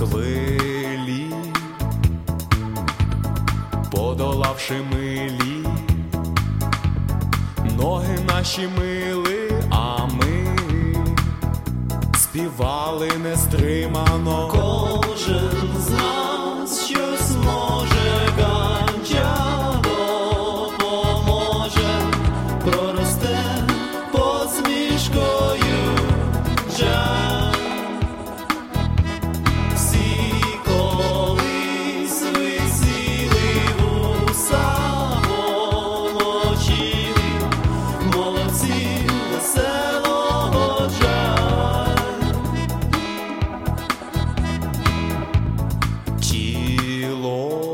хвилі, подолавши милі, ноги наші мили, а ми співали нестримано. Кожен з нас щось може, ганджа допоможе, проросте посмішкою джа. Всі колись висіли вуса, волочили, молодці веселого джа. Тіло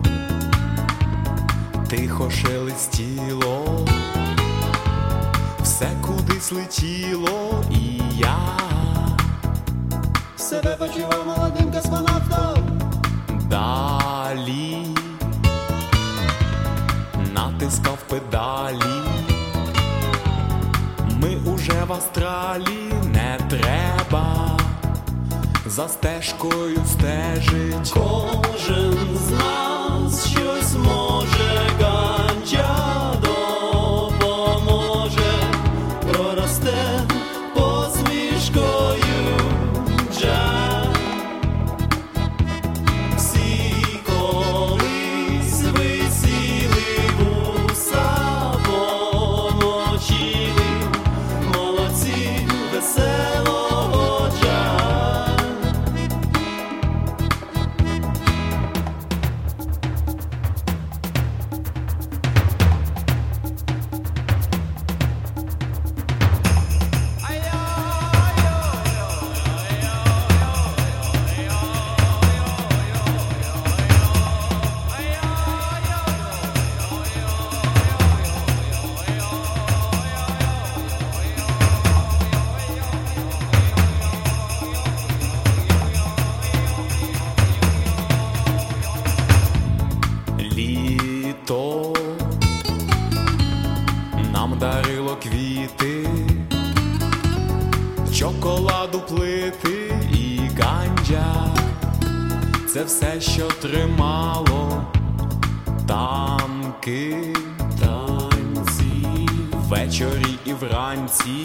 тихо шелестіло, все кудись летіло, і я Себе почував молодим космонавтом. далі натискав педалі. Ми уже в астралі, не треба за стежкою стежить. Кожен з нас щось може, ганджа допоможе, проросте посмішкою джа. Всі колись висіли вуса, помочили, молодці веселого джа. Літо нам дарило квіти, чоколаду плити і ганджа. Це все, що тримало танки, танці, ввечері і вранці.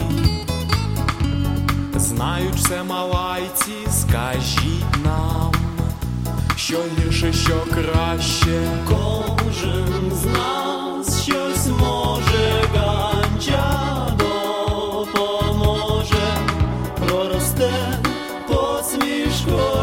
Знають все малайці, скажіть нам, що гірше, що краще. Кожен з нас щось може, ганджа допоможе, проросте посмішкою